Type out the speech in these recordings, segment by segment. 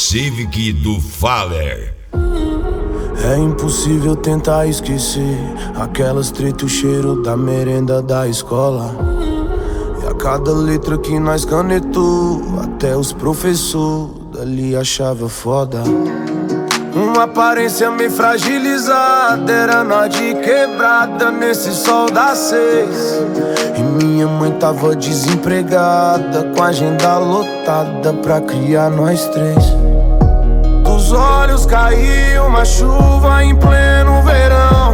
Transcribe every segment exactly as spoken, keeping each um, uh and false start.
Civic do Faller. É impossível tentar esquecer aquelas treta, o cheiro da merenda da escola. E a cada letra que nós canetou, até os professores dali achava foda. Uma aparência meio fragilizada, era nós de quebrada nesse sol das seis. E minha mãe tava desempregada, com a agenda lotada pra criar nós três. Dos olhos caiu uma chuva em pleno verão.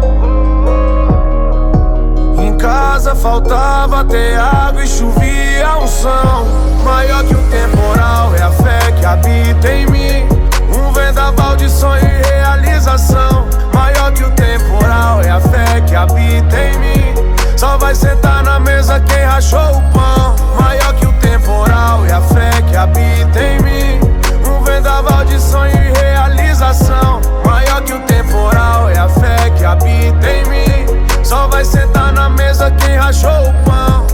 Em casa faltava até água e chovia unção. Maior que o temporal é a fé que habita em mim. Um vendaval de sonho e realização. Maior que o temporal é a fé que habita em mim. Só vai sentar na mesa quem rachou o pão. Maior que o temporal é a fé que habita em mim. Um vendaval de sonho e realização. Maior que o temporal é a fé que habita em mim. Só vai sentar na mesa quem rachou o pão.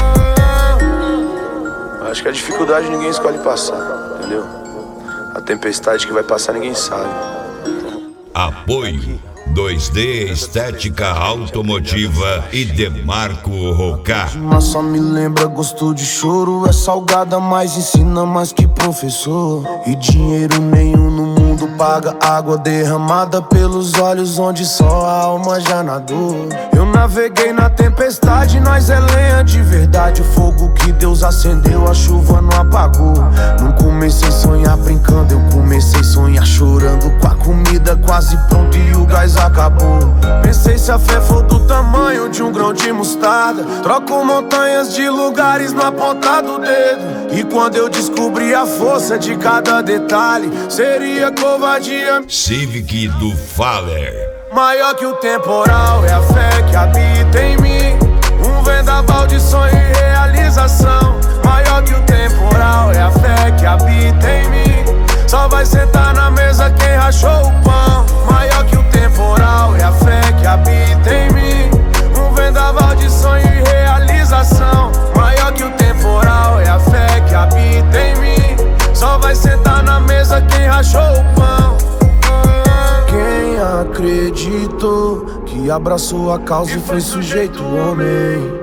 Acho que a dificuldade ninguém escolhe passar, entendeu? A tempestade que vai passar ninguém sabe. Apoio dois D Estética Automotiva e Demarco Rocar. Mas só me lembra gosto de choro. É salgada, mas ensina mais que professor. E dinheiro nenhum no mundo paga água derramada pelos olhos onde só a alma já nadou. Eu naveguei na tempestade, nós é lenha de verdade. O fogo que Deus acendeu, a chuva não apagou. Não comecei a sonhar brincando, eu comecei a sonhar chorando. Com a comida quase pronta e o gás acabou. Pensei se a fé for do tamanho de um grão de mostarda, troco montanhas de lugares na ponta do dedo. E quando eu descobri a força de cada detalhe, seria covardia. Civic do Faller. Maior que o temporal é a fé que habita em mim. Um vendaval de sonho e realização. Maior que o temporal é a fé que habita em mim. Só vai sentar na mesa quem rachou o pão. Maior que o temporal é a fé que habita em mim. Um vendaval de sonho e realização. Maior que o temporal é a fé que habita em mim. Só vai sentar na mesa quem rachou o pão. Quem acreditou que abraçou a causa e foi sujeito homem,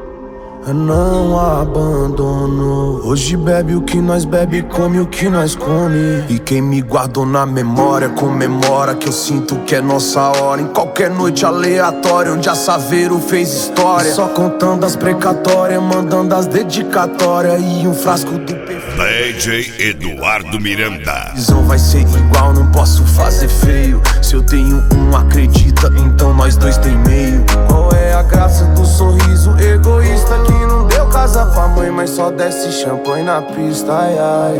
não abandonou. Hoje bebe o que nós bebe, come o que nós come. E quem me guardou na memória comemora que eu sinto que é nossa hora. Em qualquer noite aleatória onde a Saveiro fez história. Só contando as precatórias, mandando as dedicatórias e um frasco do perfil. D J Eduardo Miranda. Visão vai ser igual, não posso fazer feio. Se eu tenho um, acredita, então nós dois tem meio. Qual é a graça do sorriso egoísta que não deu casa pra mãe, mas só desce champanhe na pista, ai ai.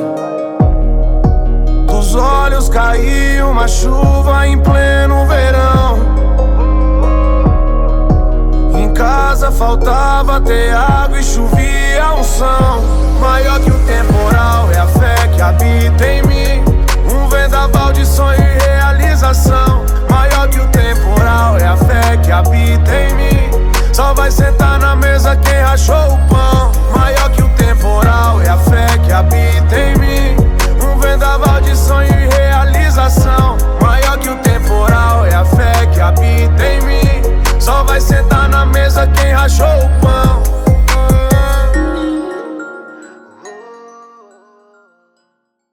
Dos olhos caiu uma chuva em pleno verão. Em casa faltava até água e chovia unção. Maior que o temporal é a fé que habita em mim. Um vendaval de sonho e realização. Maior que o temporal é a fé que habita em mim. Só vai sentar na mesa quem rachou o pão. Maior que o temporal é a fé que habita em mim. Um vendaval de sonho e realização. Maior que o temporal é a fé que habita em mim. Só vai sentar na mesa quem rachou o pão.